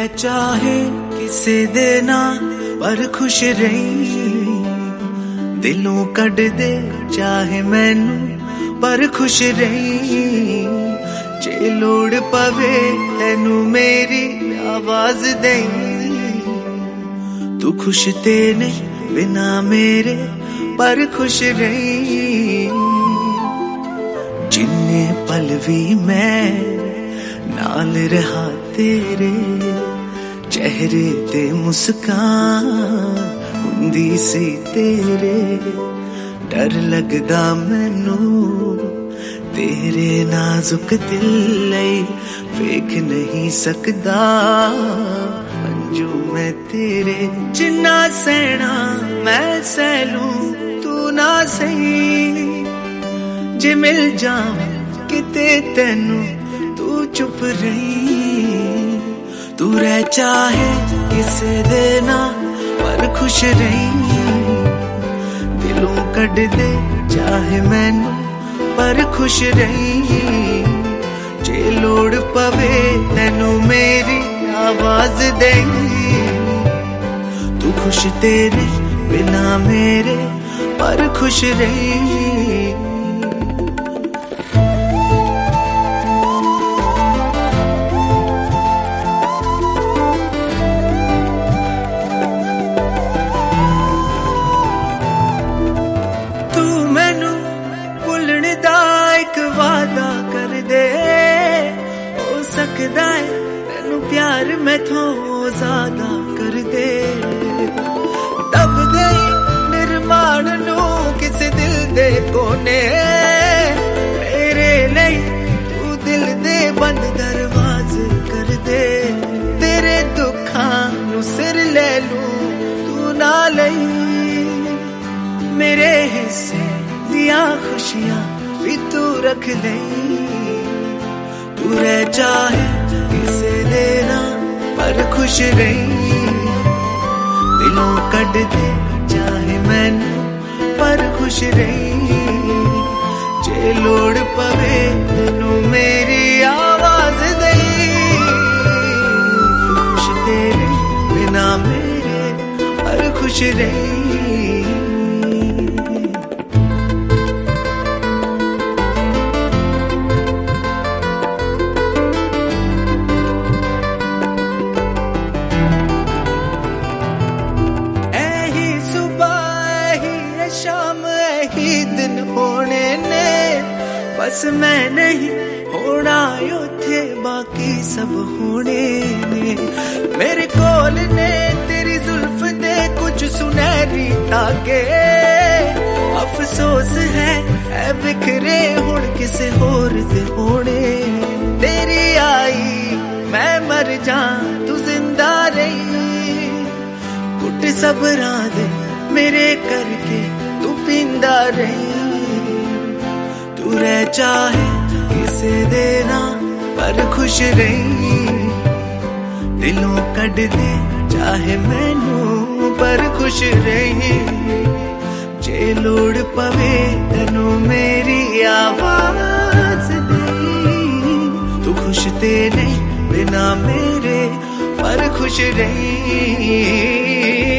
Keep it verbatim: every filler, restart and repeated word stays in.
रह चाहे किसे देना पर खुश रही, दिलों कट दे चाहे मैनू पर खुश रही, जे लोड़ पवे तेनू मेरी आवाज देई, तू खुश तेने बिना मेरे पर खुश रही। जिन्ने पल भी मैं नाल रहा तेरे, चेहरे ते मुस्कान हुंदी सी तेरे, डर लगदा मैनू तेरे नाजुक दिल लई वेख नहीं सकदा अंजू मैं तेरे। जिन्ना सहना मैं सहलू तू ना सही, जे मिल जावां किते तेनू तू चुप रही, तू रह चाहे किसे देना पर खुश रही, दिलों कट दे चाहे मैनू पर खुश रही, जे लोड़ पवे तेनू मेरी आवाज देई, तू खुश तेरे बिना मेरे पर खुश रही। वादा कर दे हो सकदा है तेनू प्यार मैथों ज्यादा कर दे, दब गई निर्माण नू किसे दिल दे कोने, मेरे लिए तू दिल दे बंद दरवाजे कर दे, तेरे दुखां नू सिर ले लूं तू ना लई, मेरे हिस्से दिया खुशियां भी तू रख ले, तू रह चाहे किसे देना पर खुश रही, दिलों कट दे चाहे मैनू पर खुश रही, जे लोड़ पवे तेनू मेरी आवाज देई, खुश तेरे बिना मेरे पर खुश रही। दिन होने ने बस मैं नहीं होना उथे बाकी सब होने ने, मेरे कोल ने तेरी जुल्फ दे कुछ सुनहरी ताके, अफसोस है ऐ बिखरे हुण किसे होर दे होने, तेरी आई मैं मर जा तू जिंदा रही, कुट सबरां दे मेरे करके तू पींदा रही, तू रह चाहे किसे देना पर खुश रही, दिलों कट दे चाहे मैनू पर खुश रही, जे लोड़ पवे तेनू मेरी आवाज देई, तू खुश तेरे बिना मेरे पर खुश रही।